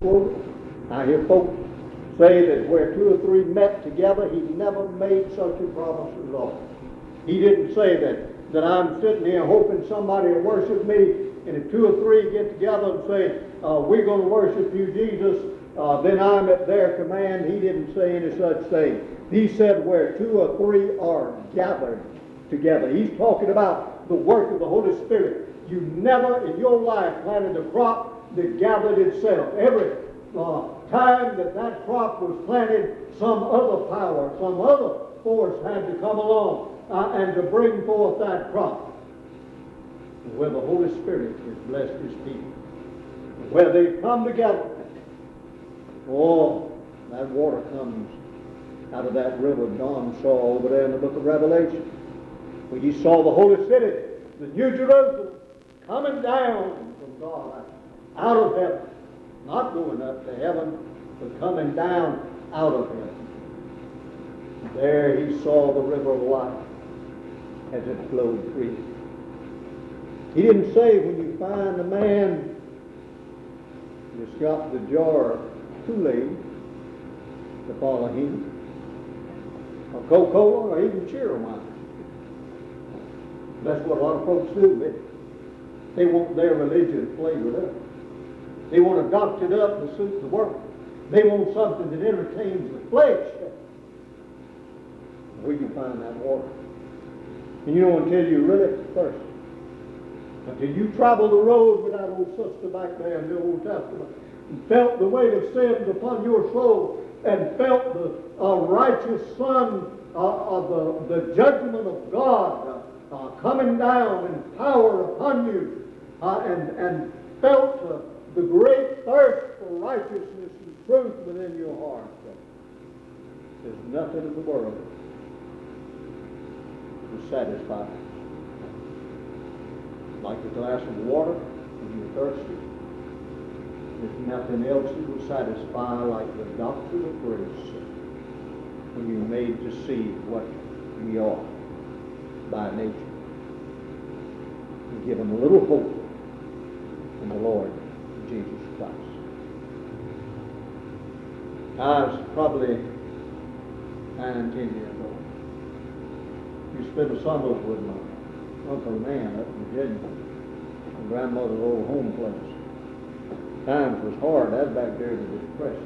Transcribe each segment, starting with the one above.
I hear folks say that where two or three met together, he never made such a promise at all. He didn't say that I'm sitting here hoping somebody will worship me, and if two or three get together and say, we're going to worship you, Jesus, then I'm at their command. He didn't say any such thing. He said where two or three are gathered together. He's talking about the work of the Holy Spirit. You never in your life planted a crop that gathered itself. Every time that crop was planted, some other power, some other force had to come along and to bring forth that crop. Where the Holy Spirit has blessed His people, where they come together, that water comes out of that river John saw over there in the book of Revelation, where he saw the holy city, the New Jerusalem, coming down from God, out of heaven, not going up to heaven, but coming down out of heaven. There he saw the river of life as it flowed freely. He didn't say when you find a man that's got the jar of Kool-Aid to follow him, or Coca-Cola, or even Cheerwine. That's what a lot of folks do. They want their religion flavored up. They want to doct it up to suit the world. They want something that entertains the flesh. Where you find that water? And you know, until you really thirst, until you travel the road with that old sister back there in the Old Testament, and felt the weight of sins upon your soul, and felt the righteous Son of the judgment of God coming down in power upon you, and felt the great thirst for righteousness and truth within your heart. There's nothing in the world to satisfy like a glass of water when you're thirsty. There's nothing else that will satisfy like the doctrine of grace when you're made to see what we are by nature. And given a little hope in the Lord Jesus Christ. I was probably 9 and 10 years old. We spent a summer with my Uncle Nan up in Virginia, my grandmother's old home place. Times was hard. That was back there in the Depression.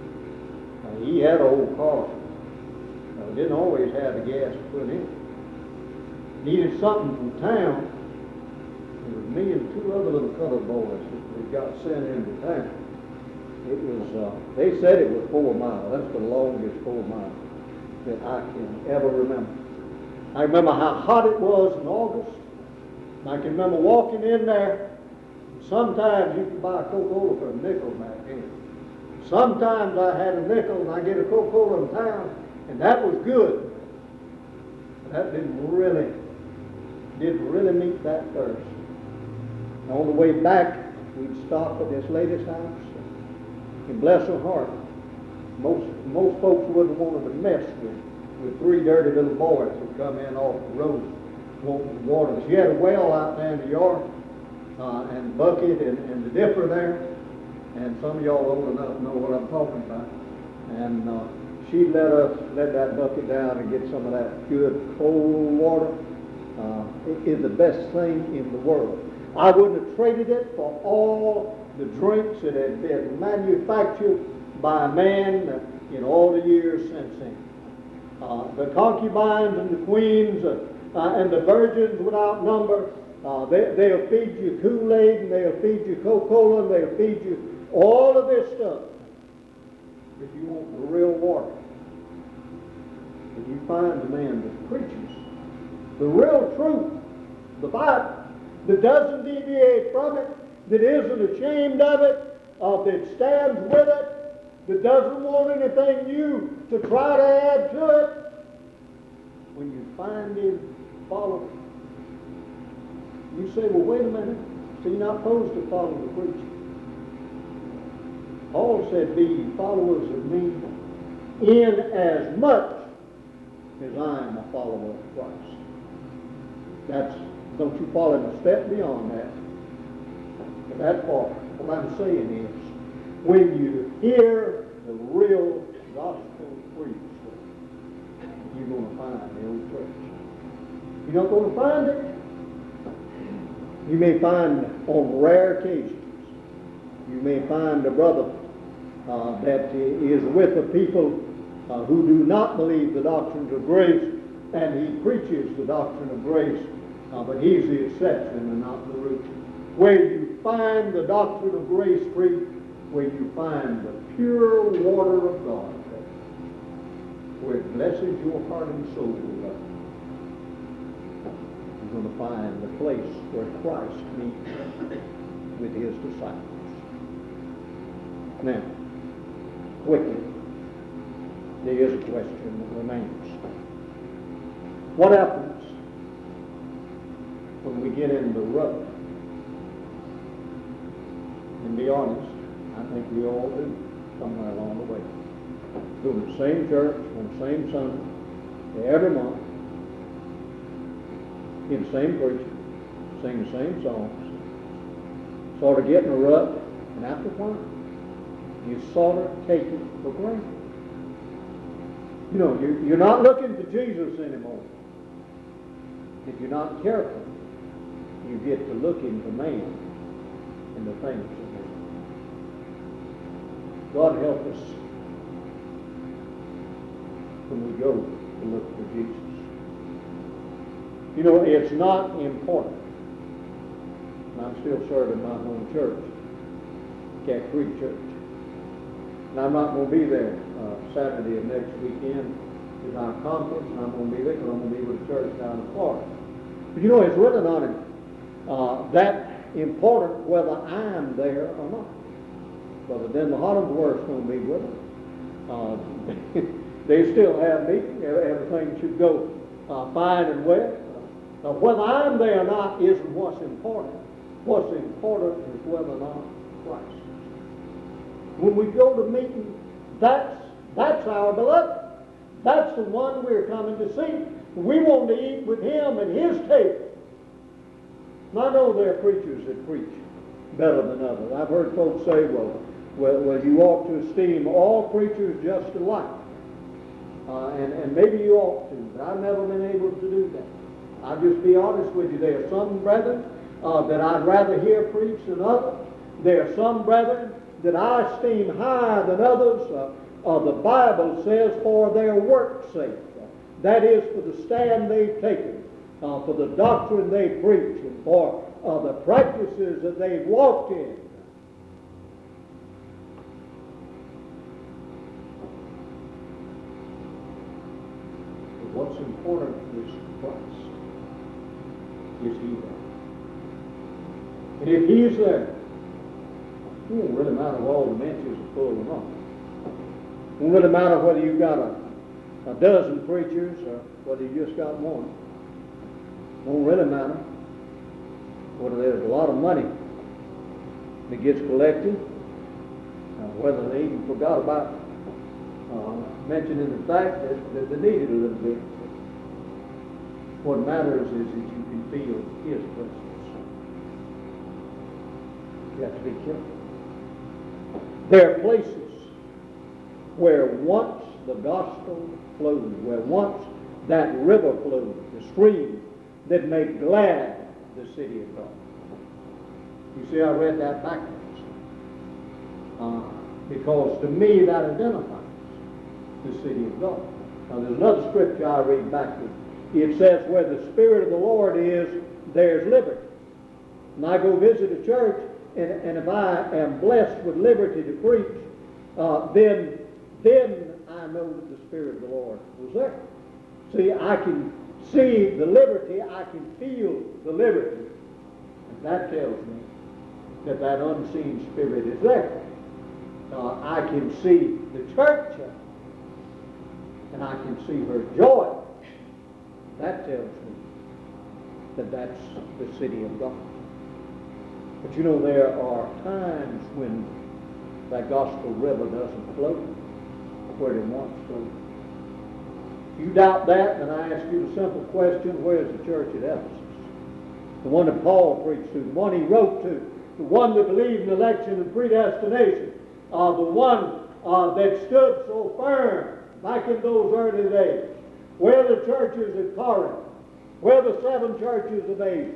He had an old car. Didn't always have the gas to put in. Needed something from town. It was me and 2 other little colored boys that got sent into town. It was, they said it was 4 miles. That's the longest 4 miles that I can ever remember. I remember how hot it was in August. I can remember walking in there. Sometimes you could buy a Coca-Cola for a nickel back then. Sometimes I had a nickel and I get a Coca-Cola in town, and that was good. But that didn't really meet that thirst. And on the way back, we'd stop at this lady's house, and bless her heart, most folks wouldn't want to mess with 3 dirty little boys who come in off the road wanting water. She had a well out there in the yard, and bucket and the dipper there, and some of y'all old enough know what I'm talking about. And she'd let that bucket down and get some of that good cold water. It is the best thing in the world. I wouldn't have traded it for all the drinks that had been manufactured by a man in all the years since then. The concubines and the queens and the virgins without number, they'll feed you Kool-Aid, and they'll feed you Coca-Cola, and they'll feed you all of this stuff. If you want the real water, if you find the man that preaches the real truth, the Bible, that doesn't deviate from it, that isn't ashamed of it, that stands with it, that doesn't want anything new to try to add to it, when you find him, follow him. You say, well, wait a minute. So you're not supposed to follow the preacher. Paul said, be ye followers of me in as much as I am a follower of Christ. Don't you fall in a step beyond that. But that part, what I'm saying is, when you hear the real gospel preached, you're going to find the old church. You're not going to find it. You may find on rare occasions, you may find a brother that is with the people who do not believe the doctrines of grace, and he preaches the doctrine of grace, but he's the exception and not the rule. Where you find the doctrine of grace preached, where you find the pure water of God, where it blesses your heart and soul, you're going to find the place where Christ meets with his disciples. Now, quickly, there is a question that remains. What happens when we get in the rut? And be honest, I think we all do somewhere along the way. Go to the same church on the same Sunday every month, hear the same preacher, sing the same songs, sort of get in a rut, and after a while, you sort of take it for granted. You know, you're not looking to Jesus anymore. If you're not careful, you get to looking to man and the things of man. God help us when we go to look for Jesus. You know, it's not important. And I'm still serving my home church, Cat Creek Church. And I'm not going to be there Saturday of next weekend is our conference, and I'm going to be there because I'm going to be with the church down in Florida. But you know, it's really not that important whether I'm there or not. Brother Denver Hollingsworth's going to be with us. They still have me. Everything should go fine and well. Now, whether I'm there or not isn't what's important. What's important is whether or not Christ is. When we go to meeting, that's our beloved. That's the one we're coming to see. We want to eat with him at his table. And I know there are preachers that preach better than others. I've heard folks say, well, you ought to esteem all preachers just alike. And maybe you ought to, but I've never been able to do that. I'll just be honest with you. There are some brethren that I'd rather hear preach than others. There are some brethren that I esteem higher than others. The Bible says for their work's sake. That is, for the stand they've taken, for the doctrine they preach, and for the practices that they've walked in. But what's important is Christ. Is he there? And if he's there, it won't really matter if all the benches are full or not. It won't really matter whether you've got a dozen preachers or whether you just got one. It won't really matter whether there's a lot of money that gets collected, whether they even forgot about mentioning the fact that they needed a little bit. What matters is that you can feel his presence. You have to be careful. There are places where once the gospel flowed, where once that river flowed, the stream that made glad the city of God. You see, I read that backwards. Because to me that identifies the city of God. Now there's another scripture I read backwards. It says, where the Spirit of the Lord is, there's liberty. And I go visit a church, and if I am blessed with liberty to preach, then I know that the Spirit of the Lord was there. See, I can see the liberty, I can feel the liberty. And that tells me that that unseen Spirit is there. I can see the church, and I can see her joy. That tells me that that's the city of God. But you know, there are times when that gospel river doesn't flow where it once flowed. If you doubt that, then I ask you the simple question, where's the church at Ephesus? The one that Paul preached to, the one he wrote to, the one that believed in election and predestination. the one that stood so firm back in those early days. Where the churches at Corinth? Where the 7 churches of Asia?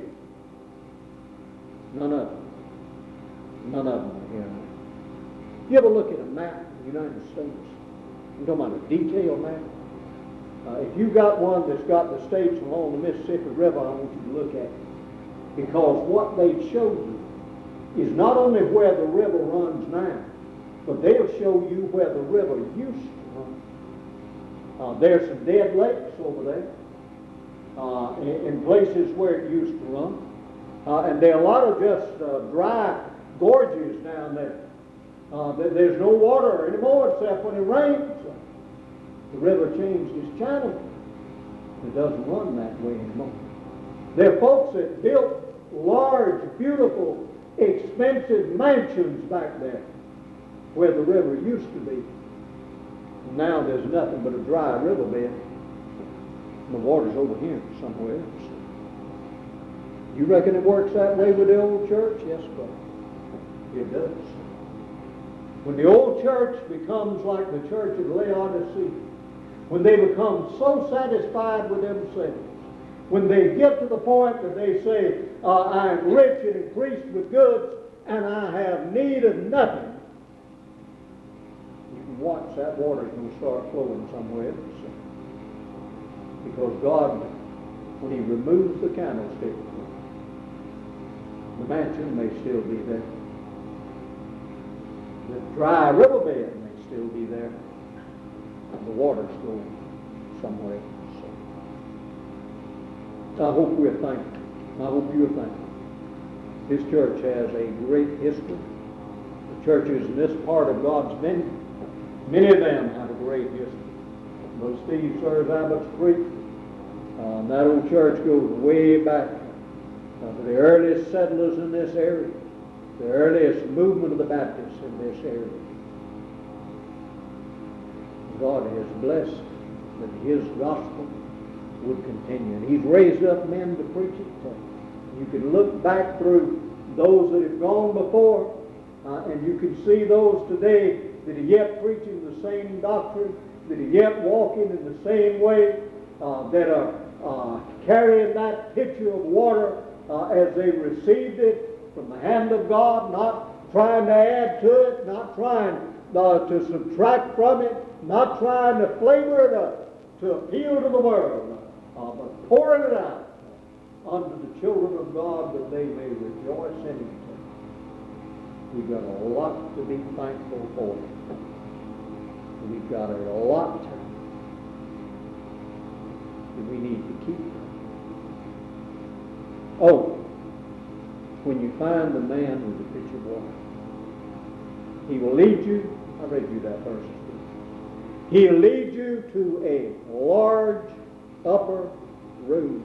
None of them. None of them are here now. You ever look at a map of the United States? I'm talking about a detailed map. If you've got one that's got the states along the Mississippi River, I want you to look at it. Because what they show you is not only where the river runs now, but they'll show you where the river used to run. There's some dead lakes over there in places where it used to run. And there are a lot of just dry gorges down there. There's no water anymore except when it rains. The river changed its channel. It doesn't run that way anymore. There are folks that built large, beautiful, expensive mansions back there where the river used to be. Now there's nothing but a dry riverbed. The water's over here somewhere else. You reckon it works that way with the old church? Yes, brother. It does. When the old church becomes like the church of Laodicea, when they become so satisfied with themselves, when they get to the point that they say, I am rich and increased with goods, and I have need of nothing, you can watch that water's going to start flowing somewhere else. Because God, when He removes the candlestick, the mansion may still be there. The dry riverbed may still be there. And the water's going somewhere else. I hope we're thankful. I hope you're thankful. This church has a great history. The churches in this part of God's vineyard, many of them have a great history. Brother Steve serves Abbott's Creek. That old church goes way back to the earliest settlers in this area, the earliest movement of the Baptists in this area. God has blessed that His gospel would continue. And He's raised up men to preach it. You can look back through those that have gone before, and you can see those today that are yet preaching the same doctrine, that are yet walking in the same way, that are carrying that pitcher of water as they received it from the hand of God, not trying to add to it, not trying to subtract from it, not trying to flavor it up to appeal to the world, but pouring it out unto the children of God that they may rejoice in it. We've got a lot to be thankful for. We've got a lot that we need to keep. Oh, when you find the man with the pitcher of water, he will lead you. I read you that verse. He'll lead you to a large upper room.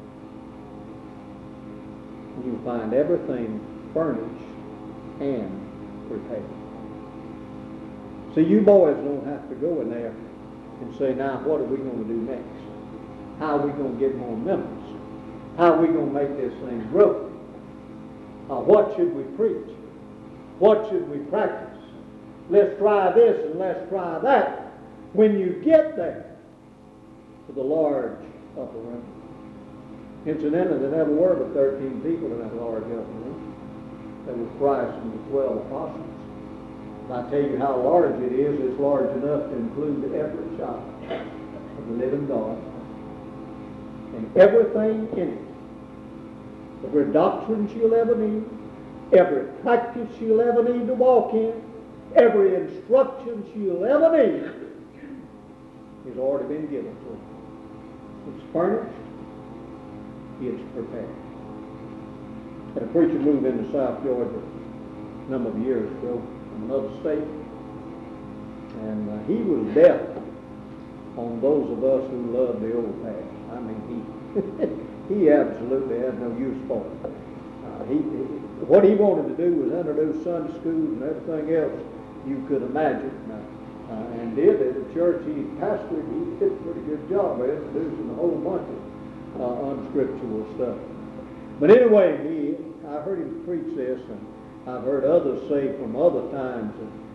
You'll find everything furnished and prepared. So you boys don't have to go in there and say, now what are we going to do next? How are we going to get more members? How are we going to make this thing grow? What should we preach? What should we practice? Let's try this and let's try that. When you get there to the large upper room, incidentally, there never were but 13 people in that large upper room. That was Christ and the 12 apostles. And I tell you how large it is. It's large enough to include every child of the living God and everything in it. Every doctrine you'll ever need, every practice you'll ever need to walk in, every instruction you'll ever need has already been given to you. It's furnished. It's prepared. Had a preacher move into South Georgia a number of years ago from another state, and he was deaf on those of us who loved the old past. I mean, he absolutely had no use for it. What he wanted to do was introduce Sunday school and everything else you could imagine, and did at the church he pastored. He did a pretty good job of introducing a whole bunch of unscriptural stuff. But anyway, I heard him preach this, and I've heard others say from other times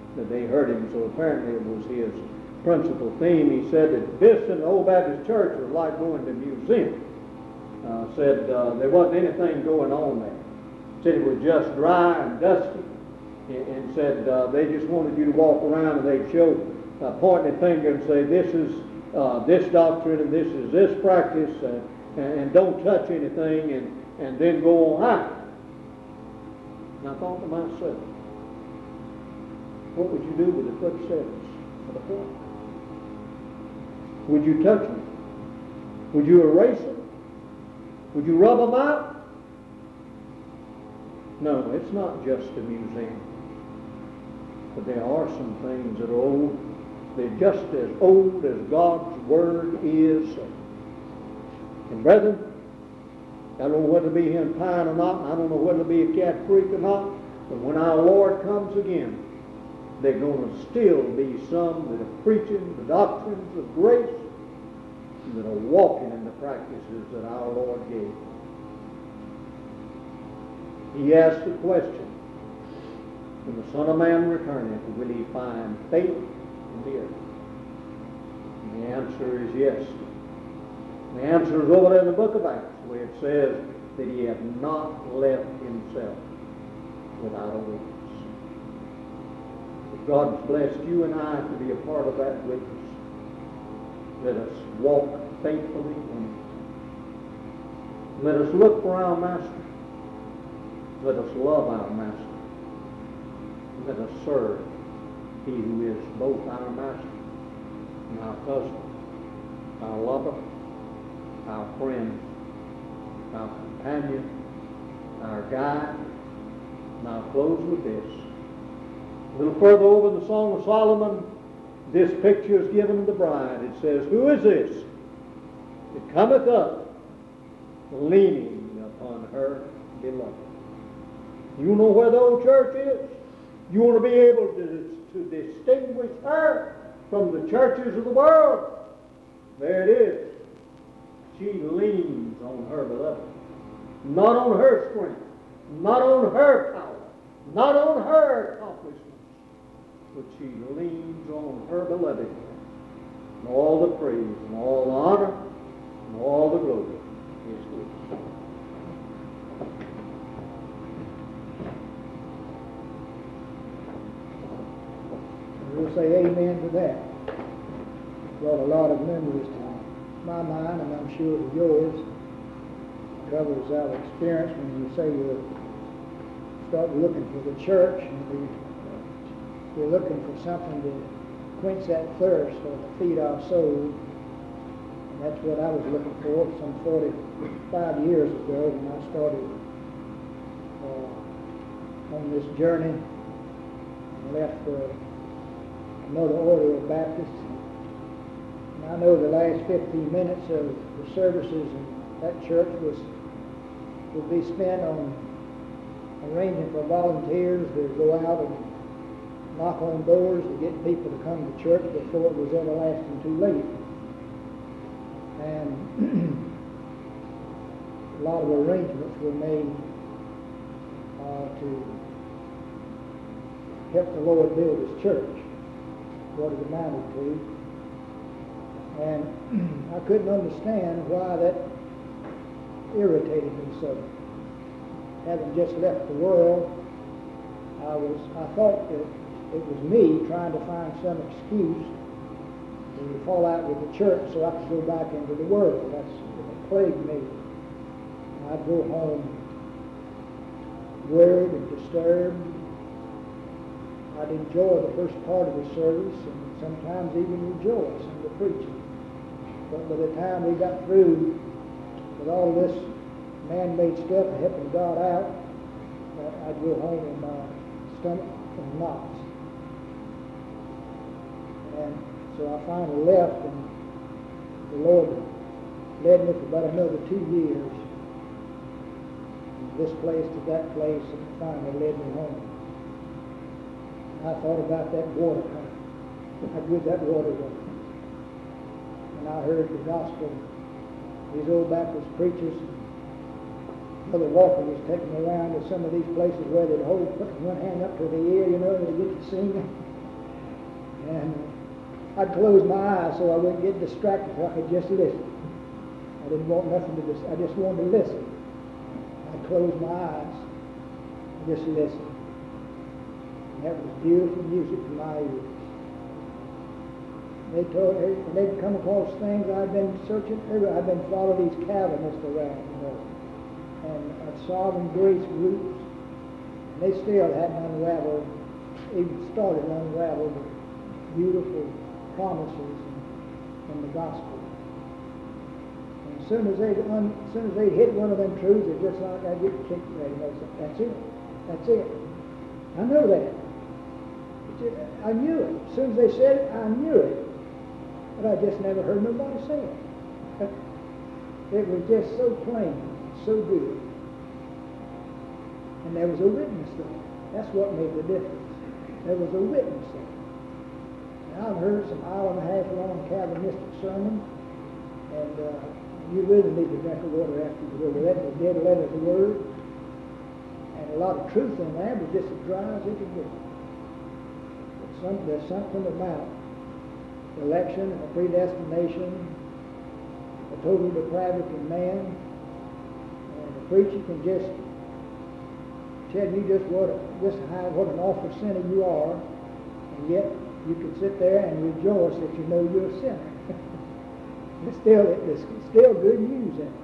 that they heard him, so apparently it was his principal theme. He said that this in the Old Baptist Church was like going to a museum. Said there wasn't anything going on there. Said it was just dry and dusty, and said they just wanted you to walk around and they'd show, pointing a finger and say, this is this doctrine and this is this practice, and don't touch anything, and then go on high. And I thought to myself, what would you do with the footsteps of the flock? Would you touch them? Would you erase them? Would you rub them out? No, it's not just a museum. But there are some things that are old. They're just as old as God's Word is. And brethren, I don't know whether to be here in Pine or not, and I don't know whether to be at Cat Creek or not, but when our Lord comes again, there are going to still be some that are preaching the doctrines of grace and that are walking in the practices that our Lord gave. He asked the question, when the Son of Man returneth, will he find faith in the earth? And the answer is yes. The answer is over there in the book of Acts, where it says that he hath not left himself without a witness. If God has blessed you and I to be a part of that witness, let us walk faithfully in it. Let us look for our Master. Let us love our Master. Let us serve He who is both our Master and our husband, our lover, our friend, our companion, our guide. And I'll close with this. A little further over in the Song of Solomon, this picture is given of the bride. It says, who is this that cometh up leaning upon her beloved? You know where the old church is? You want to be able to distinguish her from the churches of the world? There it is. She leans on her beloved. Not on her strength, not on her power, not on her accomplishments, but she leans on her beloved. And all the praise and all the honor and all the glory is his. We'll say amen to that. Brought a lot of memories to my mind, and I'm sure to yours. Covers our experience when you say you start looking for the church, and we're looking for something to quench that thirst or to feed our soul. And that's what I was looking for some 45 years ago when I started on this journey and left another order of Baptists. And I know the last 15 minutes of the services in that church would be spent on arranging for volunteers to go out and knock on doors to get people to come to church before it was everlasting too late. And a lot of arrangements were made to help the Lord build His church, what it amounted to. And I couldn't understand why that irritated me so. Having just left the world, I thought that it was me trying to find some excuse to fall out with the church so I could go back into the world. That's what plagued me. I'd go home worried and disturbed. I'd enjoy the first part of the service and sometimes even rejoice in the preaching. But by the time we got through with all this man-made stuff and helping God out, I'd go home in my stomach in knots. And so I finally left, and the Lord led me for about another 2 years, from this place to that place, and finally led me home. I thought about that water, how good that water was. And I heard the gospel. These old Baptist preachers, Brother Walker was taking me around to some of these places where they'd put one hand up to the ear, and they get to sing. I'd close my eyes so I wouldn't get distracted, so I could just listen. I didn't want nothing to I just wanted to listen. I'd close my eyes and just listen. And that was beautiful music to my ears. And they'd come across things I'd been searching. I'd been following these Calvinists around, and Sovereign Grace groups. And they still hadn't unraveled, even started to unravel the beautiful promises in the gospel. And as soon as they hit one of them truths, it's just like I get kicked ready. That's it. That's it. I know that. I knew it. As soon as they said it, I knew it. But I just never heard nobody say it. It was just so plain, so good. And there was a witness there. That's what made the difference. There was a witness there. And I've heard some hour and a half long Calvinistic sermons, and you really need to drink of water after you go over that. The dead letter of the Word. And a lot of truth in there, but just as dry as it could be. There's something about election and the predestination, the total depravity of man, and the preacher can just tell you just what an awful sinner you are, and yet you can sit there and rejoice that you know you're a sinner. It's still good news in it.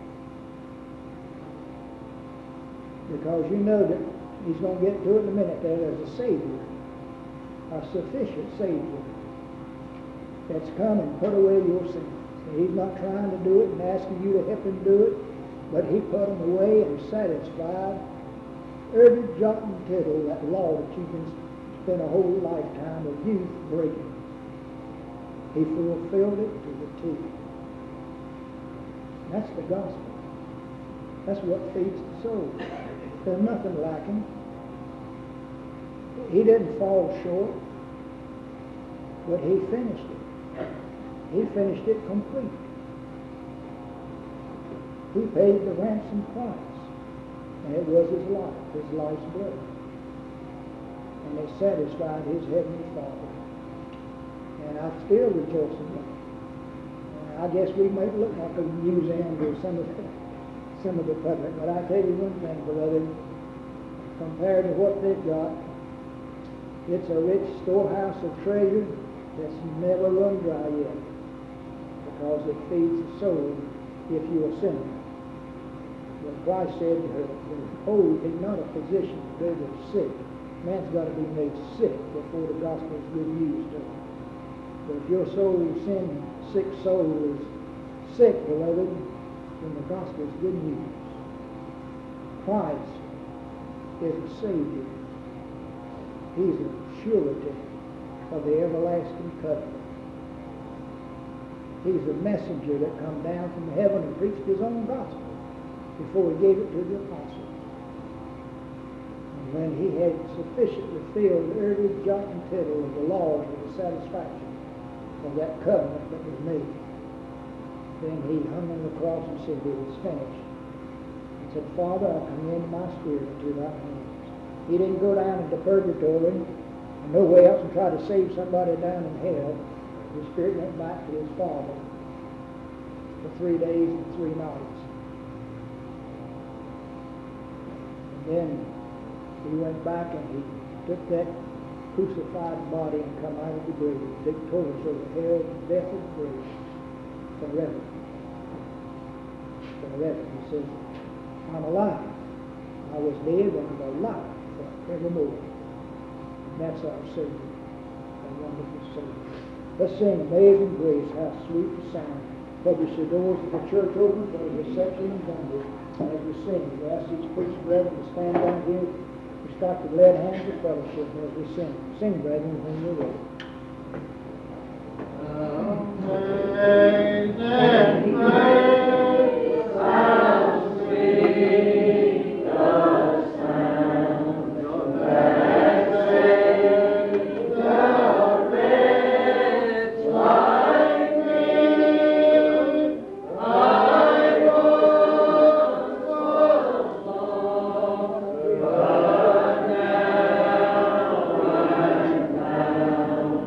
Because you know that he's going to get to it in a minute there. There's a Savior, a sufficient Savior that's come and put away your sins. And he's not trying to do it and asking you to help him do it, but he put them away and satisfied every jot and tittle, that law that you can spend a whole lifetime of youth breaking. He fulfilled it to the T. That's the gospel. That's what feeds the soul. There's nothing lacking. He didn't fall short, but he finished it. He finished it complete. He paid the ransom price, and it was his life, his life's blood. And it satisfied his heavenly Father. And I still rejoice in that. I guess we may look like a museum to some of the public, but I tell you one thing, beloved, compared to what they've got, it's a rich storehouse of treasure that's never run dry yet, because it feeds the soul if you're a sinner. But Christ said, "Behold, he's not a physician to go to the sick." Man's got to be made sick before the gospel is good news to him. But if your soul, sick soul, is sick, beloved, then the gospel is good news. Christ is the Savior. He's a surety of the everlasting covenant. He's a messenger that come down from heaven and preached his own gospel before he gave it to the apostles. And when he had sufficiently filled every jot and tittle of the laws with the satisfaction of that covenant that was made, then he hung on the cross and said, "It is finished." He said, "Father, I commend my spirit into thy hands." He didn't go down into purgatory and nowhere else and try to save somebody down in hell. His spirit went back to his Father for 3 days and 3 nights. And then he went back and he took that crucified body and come out of the grave, victorious over hell, death, and grave, forever. Forever. He says, "I'm alive. I was dead and I'm alive forevermore." And that's our Savior, our wonderful Savior. Let's sing "Amazing Grace," how sweet the sound. Publish the doors of the church open for the reception and wonder. As we sing, we ask each preacher brethren to stand down here. We start to glad hands of fellowship as we sing. Sing, brethren, when you're ready. Amazing grace, how sweet the sound that saved a wretch like me. I was so lost, but now I'm found.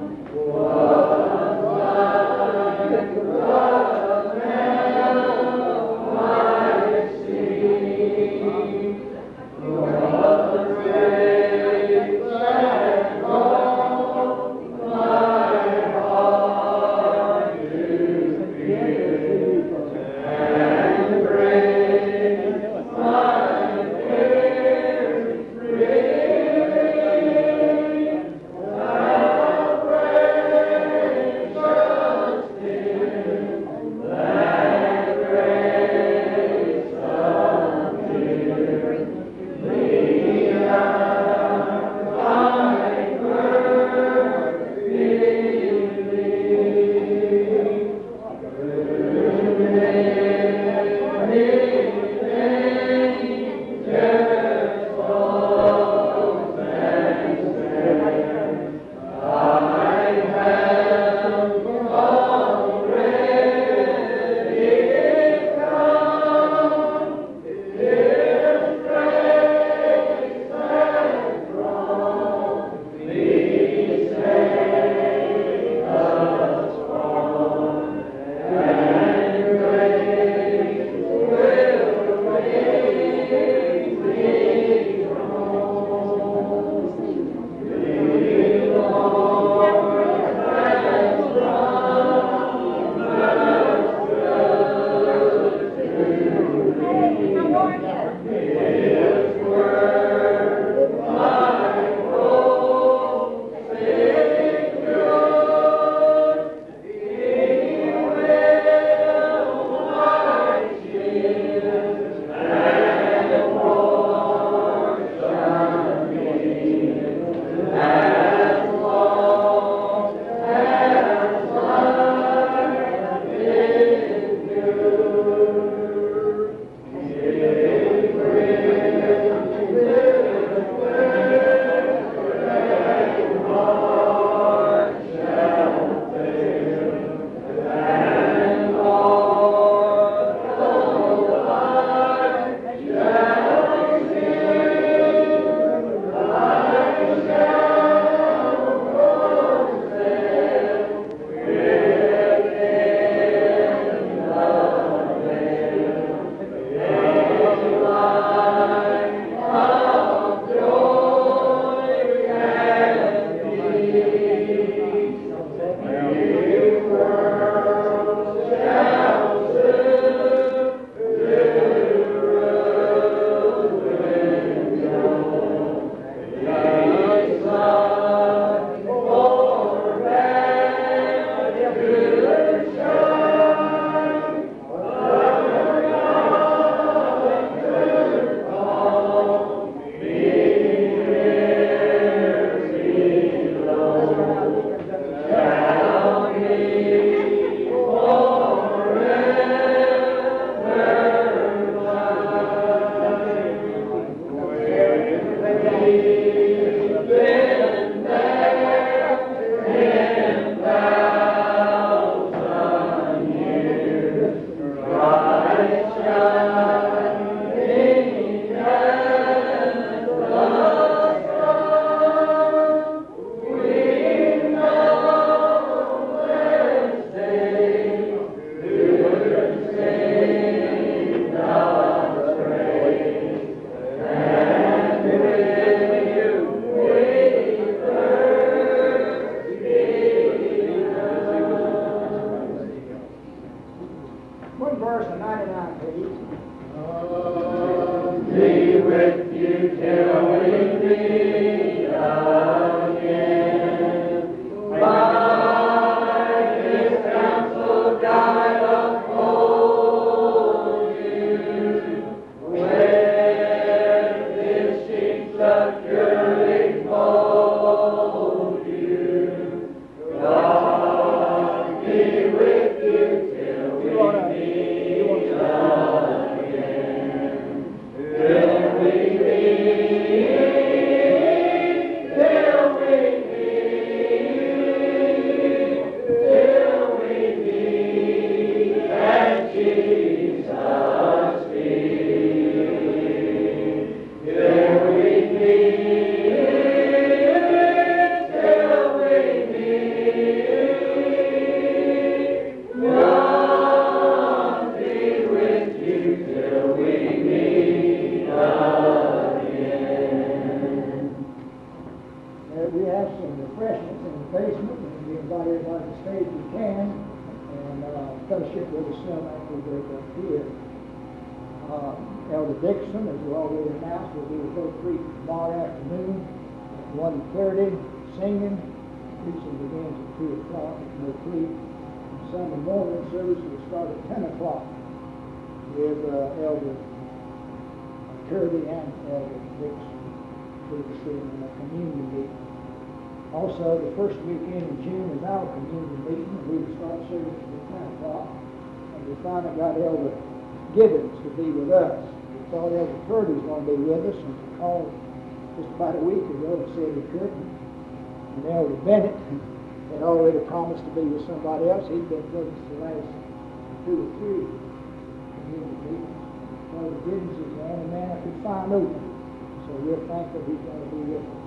we invite everybody to stay if you can, and fellowship with us some after we break up here. Elder Dixon, as we already announced, will be with Oak Creek tomorrow afternoon at 1:30, singing. Preaching begins at 2 o'clock at Oak Creek. Sunday morning service will start at 10 o'clock with Elder Kirby and Elder Dixon in a communion meeting. Also, the first weekend in June is our communion meeting, and we will start service at 10 o'clock. And we finally got Elder Gibbons to be with us. We thought Elder Kirby was going to be with us, and he called just about a week ago and said he couldn't. And Elder Bennett had already promised to be with somebody else. He'd been with us the last 2 or 3 community meetings. Elder Gibbons is the only man I could find open. So we're thankful he's going to be with us.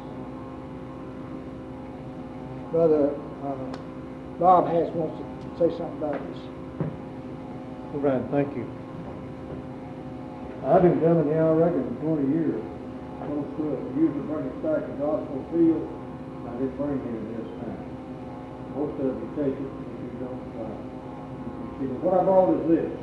Brother Bob wants to say something about this. Well, Brian, thank you. I've been coming here, I reckon, for 20 years. Most of it usually bring us back to Gospel Field. I didn't bring it this time. Most of you take it if you don't. What I brought is this.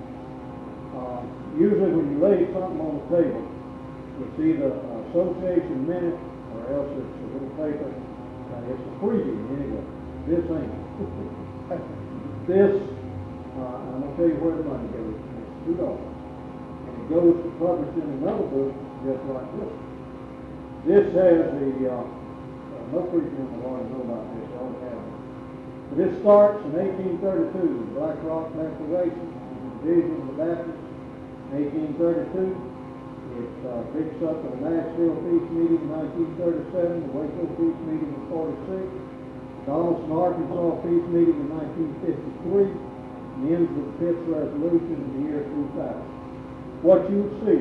Usually when you lay something on the table, it's either an association minute or else it's a little paper. It's a freebie anyway. This ain't. This, I'm going to tell you where the money goes. It's $2. And it goes to publishing another book just like this. This has the, no preacher in the Lord know about this, I don't have it. But this starts in 1832, Black Rock Declaration, Division of the Baptists, 1832. It picks up at the Nashville Peace Meeting in 1937, the Waco Peace Meeting in 46, Donaldson, Arkansas Peace Meeting in 1953, and ends with the Pitts Resolution in the year 2000. What you see,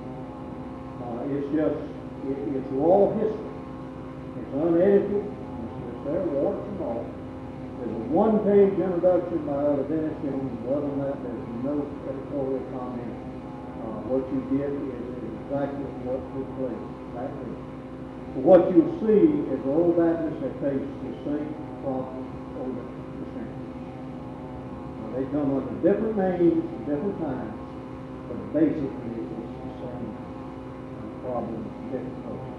it's raw history. It's unedited. It's there, warts and all. There's a one-page introduction by Elder Dennis Jones. Other than that, there's no editorial comment. What you get is exactly what took place back then. But what you'll see is the old Baptists have faced the same problem over the centuries. They come under different names, different times, but basically it's the same problem, different folks.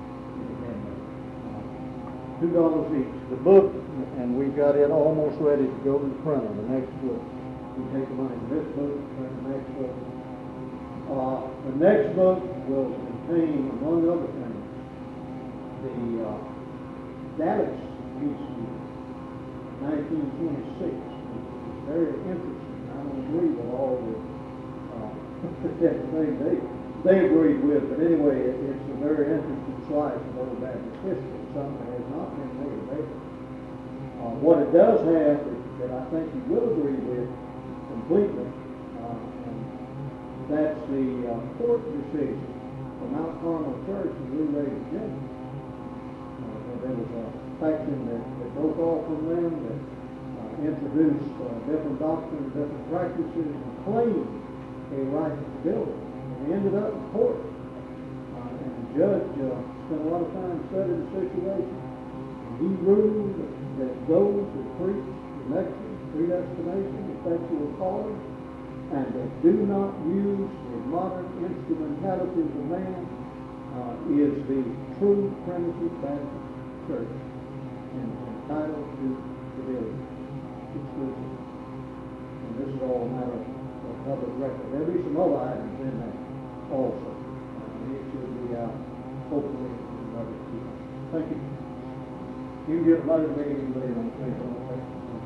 $2 each. The book, and we've got it almost ready to go to the printer, the next book. We take the money from this book, print the next book. The next book will contain, among other things, the Dallas Peace Meeting, 1926, which is very interesting. I don't agree with all the everything they agreed with, but anyway, it's a very interesting slice of old Baptist history, something that has not been made available. What it does have that I think you will agree with completely, and that's the court decision for Mount Carmel Church in Blue Lake, Virginia. There was a faction that broke off from them that introduced different doctrines, different practices, and claimed a right to the building. And they ended up in court. And the judge spent a lot of time studying the situation. And he ruled that those who preach election, predestination, effectual calling, and that do not use the modern instrumentalities of man is the true primitive Baptist church and is entitled to the building exclusively. And this is all a matter of public record. There'll be some other items in there also. It should be hopefully another key. Thank you. You can get a letter to me anybody on Facebook.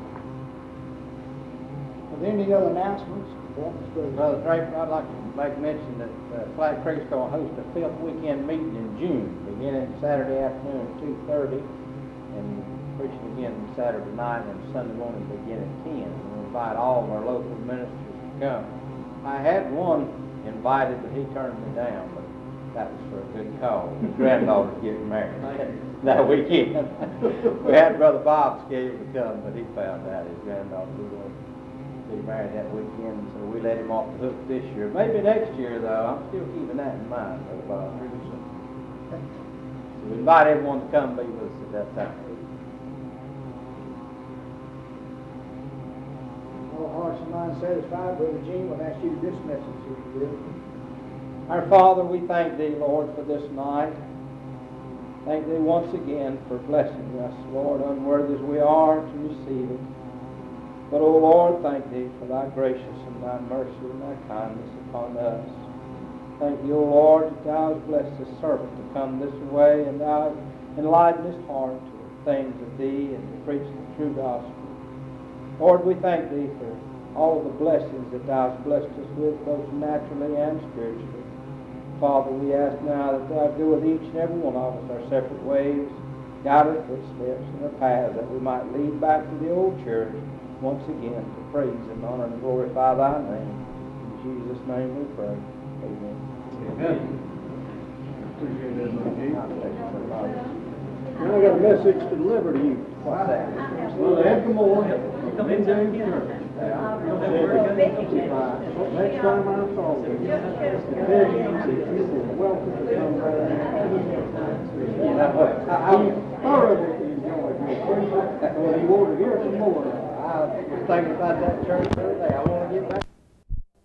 Are there any other announcements? Brother Draper, I'd like to make mention that Flat Creek's going to host a 5th weekend meeting in June, beginning Saturday afternoon at 2:30, and preaching again Saturday night and Sunday morning beginning at 10. We invite all of our local ministers to come. I had one invited, but he turned me down, but that was for a good cause. His granddaughter's getting married that weekend. We had Brother Bob scheduled to come, but he found out his granddaughter was going to be married that weekend, so we let him off the hook this year. Maybe next year, though. I'm still keeping that in mind, Brother Bob. So we invite everyone to come be with us at that time. mind satisfied, Brother Gene, we'll ask you to dismiss us if you will. Our Father, we thank Thee, Lord, for this night. Thank Thee once again for blessing us, Lord, unworthy as we are to receive it. But, O Lord, thank Thee for Thy gracious and Thy mercy and Thy kindness upon us. Thank Thee, O Lord, that Thou hast blessed this servant to come this way, and Thou hast enlightened his heart to the things of Thee and to preach the true gospel. Lord, we thank Thee for all of the blessings that Thou hast blessed us with, both naturally and spiritually. Father, we ask now that Thou go with each and every one of us our separate ways, guide our footsteps and our paths, that we might lead back to the old church once again to praise and honor and glorify Thy name. In Jesus' name we pray. Amen. Amen. Appreciate that, Brother Gene. Now Now I got a message to deliver to you. what's that? Brother Edgar Moore, King James Church. Next time I saw you, the big, you were welcome to come back. I thoroughly enjoyed your preaching, and he wanted to hear some more. I was thinking about that church the other day. I want to get back.